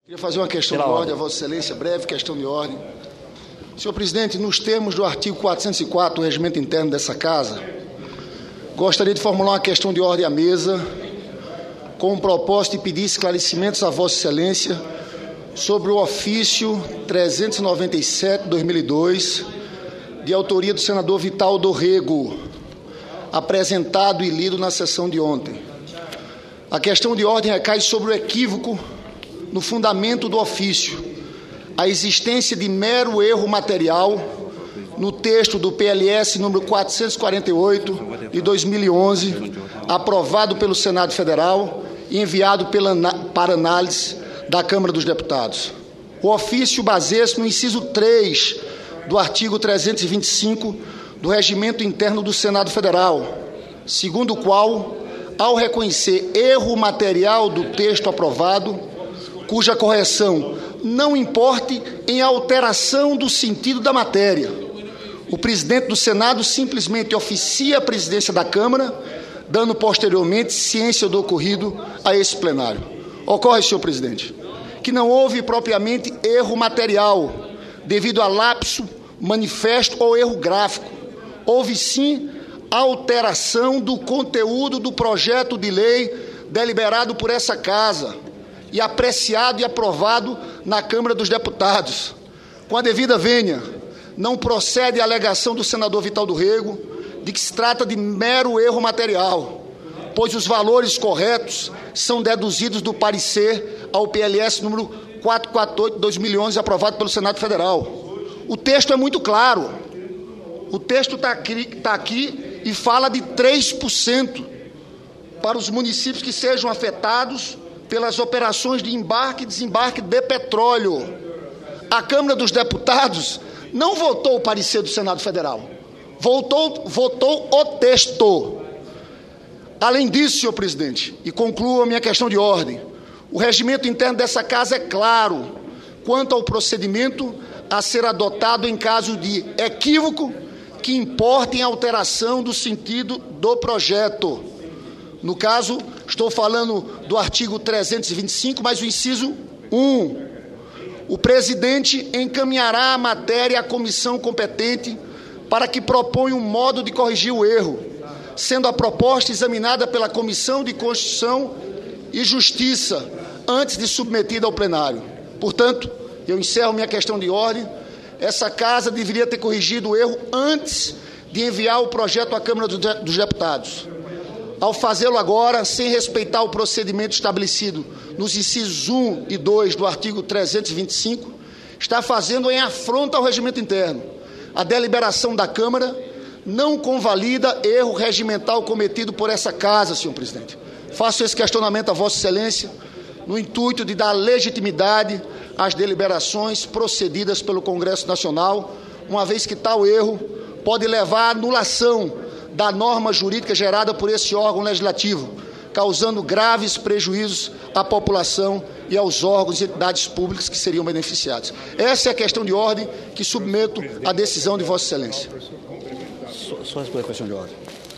Queria fazer uma questão de ordem a Vossa Excelência, breve questão de ordem. Senhor presidente, nos termos do artigo 404 do Regimento Interno dessa Casa, gostaria de formular uma questão de ordem à mesa, com o propósito de pedir esclarecimentos a Vossa Excelência sobre o ofício 397/2002, de autoria do senador Vital do Rego, apresentado e lido na sessão de ontem. A questão de ordem recai sobre o equívoco no fundamento do ofício, a existência de mero erro material no texto do PLS número 448 de 2011, aprovado pelo Senado Federal e enviado para análise da Câmara dos Deputados. O ofício baseia-se no inciso 3 do artigo 325 do Regimento Interno do Senado Federal, segundo o qual, ao reconhecer erro material do texto aprovado, cuja correção não importe em alteração do sentido da matéria, o presidente do Senado simplesmente oficia a presidência da Câmara, dando posteriormente ciência do ocorrido a esse plenário. Ocorre, senhor presidente, que não houve propriamente erro material, devido a lapso, manifesto ou erro gráfico. Houve sim alteração do conteúdo do projeto de lei deliberado por essa Casa e apreciado e aprovado na Câmara dos Deputados. Com a devida vênia, não procede a alegação do senador Vital do Rego de que se trata de mero erro material, pois os valores corretos são deduzidos do parecer ao PLS número 448/2011, aprovado pelo Senado Federal. O texto é muito claro. O texto está aqui e fala de 3% para os municípios que sejam afetados pelas operações de embarque e desembarque de petróleo. A Câmara dos Deputados não votou o parecer do Senado Federal, votou o texto. Além disso, senhor presidente, e concluo a minha questão de ordem, o regimento interno dessa Casa é claro quanto ao procedimento a ser adotado em caso de equívoco que importe em alteração do sentido do projeto. No caso, estou falando do artigo 325, mas o inciso 1. O presidente encaminhará a matéria à comissão competente para que proponha um modo de corrigir o erro, sendo a proposta examinada pela Comissão de Constituição e Justiça antes de submetida ao plenário. Portanto, eu encerro minha questão de ordem. Essa Casa deveria ter corrigido o erro antes de enviar o projeto à Câmara dos Deputados. Ao fazê-lo agora, sem respeitar o procedimento estabelecido nos incisos 1 e 2 do artigo 325, está fazendo em afronta ao regimento interno. A deliberação da Câmara não convalida erro regimental cometido por essa Casa, senhor presidente. Faço esse questionamento a Vossa Excelência, no intuito de dar legitimidade às deliberações procedidas pelo Congresso Nacional, uma vez que tal erro pode levar à anulação da norma jurídica gerada por esse órgão legislativo, causando graves prejuízos à população e aos órgãos e entidades públicas que seriam beneficiados. Essa é a questão de ordem que submeto à decisão de Vossa Excelência. Só responder a questão de ordem.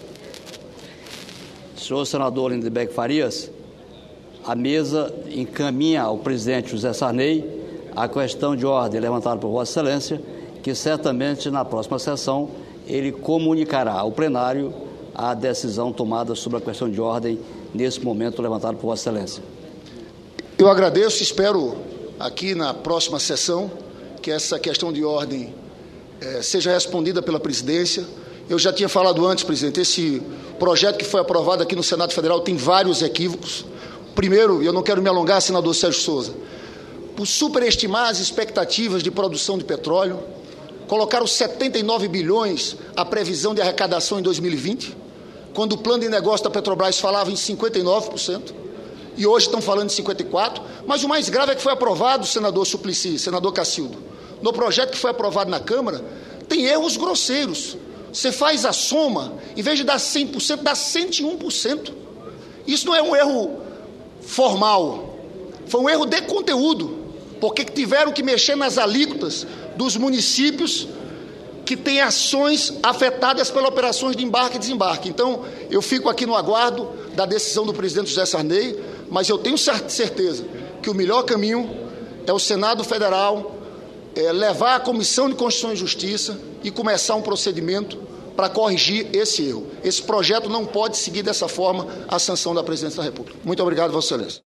Senhor senador Lindenberg Farias, a mesa encaminha ao presidente José Sarney a questão de ordem levantada por Vossa Excelência, que certamente na próxima sessão ele comunicará ao plenário a decisão tomada sobre a questão de ordem nesse momento levantada por Vossa Excelência. Eu agradeço e espero aqui na próxima sessão que essa questão de ordem seja respondida pela presidência. Eu já tinha falado antes, presidente, esse projeto que foi aprovado aqui no Senado Federal tem vários equívocos. Primeiro, eu não quero me alongar, senador Sérgio Souza, por superestimar as expectativas de produção de petróleo, colocaram 79 bilhões a previsão de arrecadação em 2020, quando o plano de negócio da Petrobras falava em 59%, e hoje estão falando em 54%, mas o mais grave é que foi aprovado, senador Suplicy, senador Cacildo, no projeto que foi aprovado na Câmara, tem erros grosseiros. Você faz a soma, em vez de dar 100%, dá 101%. Isso não é um erro formal, foi um erro de conteúdo, porque tiveram que mexer nas alíquotas dos municípios que têm ações afetadas pelas operações de embarque e desembarque. Então, eu fico aqui no aguardo da decisão do presidente José Sarney, mas eu tenho certeza que o melhor caminho é o Senado Federal levar à Comissão de Constituição e Justiça e começar um procedimento para corrigir esse erro. Esse projeto não pode seguir dessa forma a sanção da Presidência da República. Muito obrigado, Vossa Excelência.